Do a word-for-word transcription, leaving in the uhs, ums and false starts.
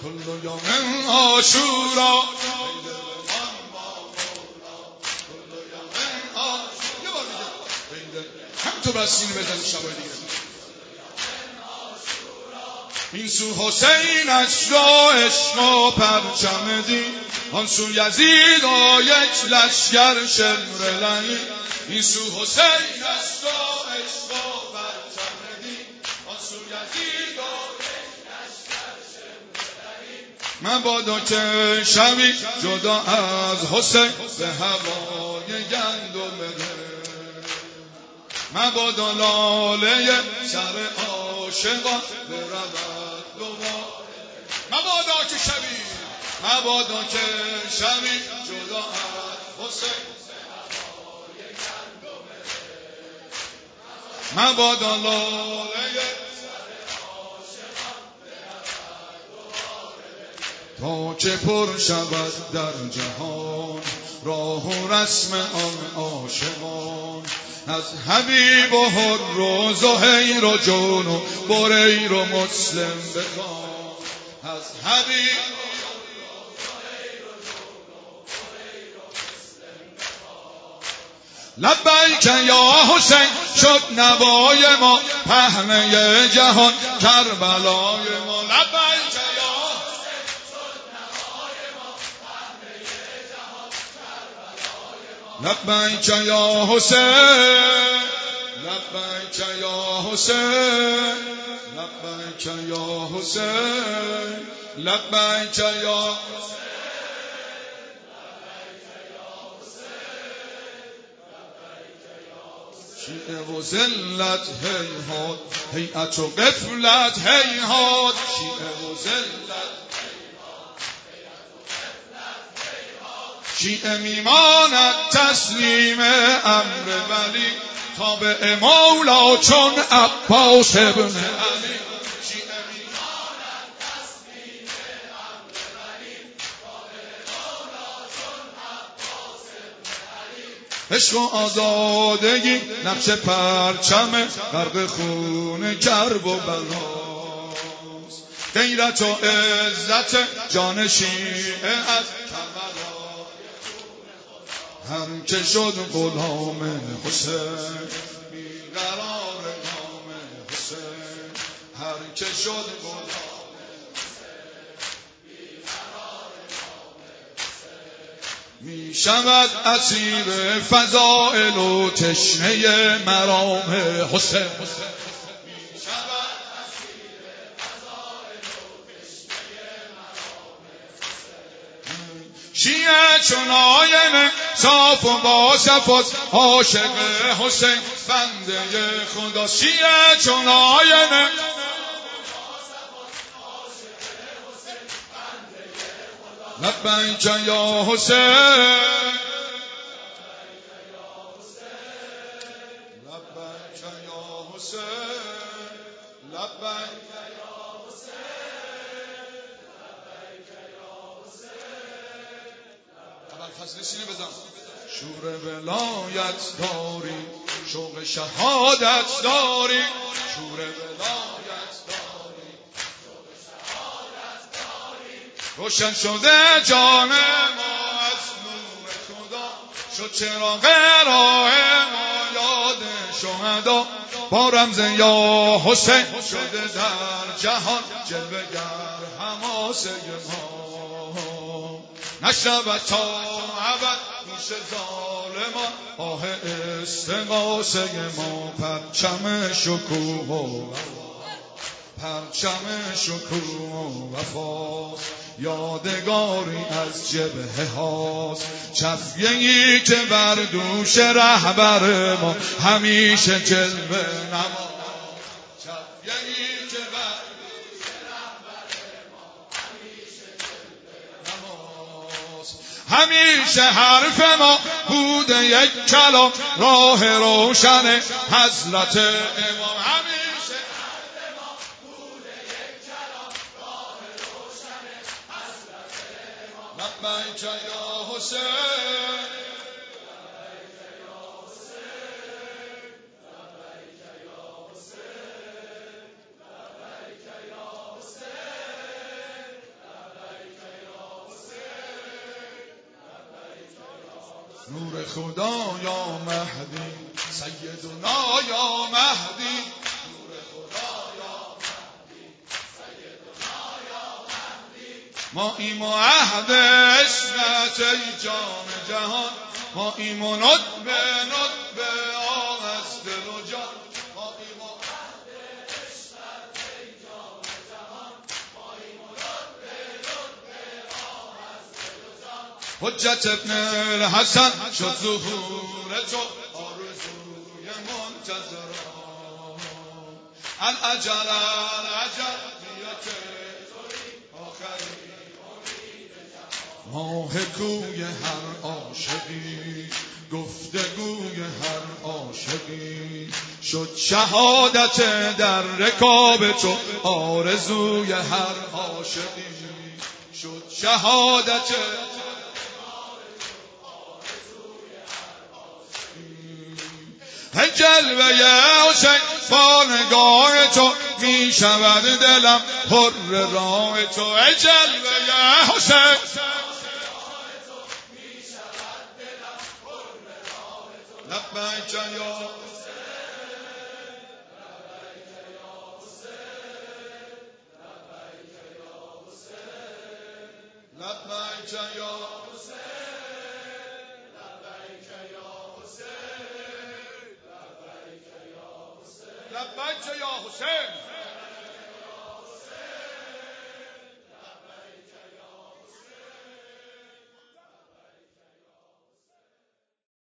کل یوم عاشورا هم تو بسینی بزن شبای دیگه. این سو حسینش را عشق و پرچم دین، آن سو یزید و یک لشگر شمر لعین. این سو حسینش را عشق و پرچم دین، آن سو یزید و یک لشگر شمر لعین. مبادا که شوی جدا از حسین به هوای گندم ده، مبادا لاله سر عاشقان برود دوباره. مبادا که شوی مبادا که شوی جدا از حسین به هوای گندم ده، مبادا لاله سر عاشقان برود دوباره. تا که پر شود در جهان راه و رسم آن عاشقان، از حبیب و حر و زهیر و جون و بریر و مسلم بخوان. از حبیب و حر و زهیر و جون و بریر و مسلم بخوان. لبیک یا حسین شد نوای ما پهنه جهان کربلای ما. لبیک یا حسین شد نوای ما پهنه جهان کربلای ما. لبیک یا حسین لبیک یا حسین لبیک یا حسین لبیک یا شیعه و ذلت هیهات هیئت و غفلت هیهات. شیعه و ذلت شیعه میماند تسلیم امر ولی، تابع مولا چون عباس ابن علی. شیعه میماند تسلیم امر ولی، تابع مولا چون عباس ابن علی. عشق و آزادگی نقش پرچم غرق خون کرب و بلاست، غیرت و عزت جان شیعه از هم که شد غلام حسین بیقرار نام حسین. هر که شد غلام حسین بیقرار نام حسین. می شود اسیر فضائل و تشنه مرام حسین. شیعه چون آینه صاف و با صفات عاشق حسین بنده خدا. شیعه چون آینه لبیک یا حسین لبیک یا حسین لبیک فصلشینه بزن. شور ولایت داری شوق شهادت داری، شور ولایت داری شوق شهادت داری. روشن شده جان ما از نور خدا، شد چراغ راه ما یاد شهدا. با رمز یا حسین شده در جهان جلوه گر حماسه ما. نشود تا ابد گوش ظالمان آه استغاثه ما. پرچم شکوه و پرچم شکوه و وفا، یادگاری از جبهه هاست. چفیه‌ای که بر دوش رهبر ما همیشه جلوه نما. چفیه‌ای که بر دوش رهبر ما همیشه جلوه نماست. همیشه حرف ما بوده یک کلام راه روشن حضرت امام. همیشه حرف ما بوده یک کلام راه روشن حضرت امام. لبیک یا حسین لبیک یا حسین لبیک یا حسین لبیک یا حسین نور خدا یا مهدی سیدنا یا مهدی نور خدا یا مهدی سیدنا یا مهدی ما ایم و عهد عشقت ای جام جهان ما ایم و ندب ندب آه از دل و جان ما ایم و عهد عشقت ای جام جهان ما ایم و ندب ندب آه از دل و جان حجت ابن الحسن شد ظهور تو آرزوی منتظران الاجل الاجل بیا که توی آخری ماه کوی هر عاشقی گفتگوی هر عاشقی شد شهادت در رکاب تو آرزوی هر عاشقی شد شهادت جلوه حسین با نگاه تو می شود دلم حر راه تو جلوه حسین لبیک یا حسین لبیک یا حسین لبیک یا حسین لبیک یا حسین لبیک یا حسین لبیک یا حسین لبیک یا حسین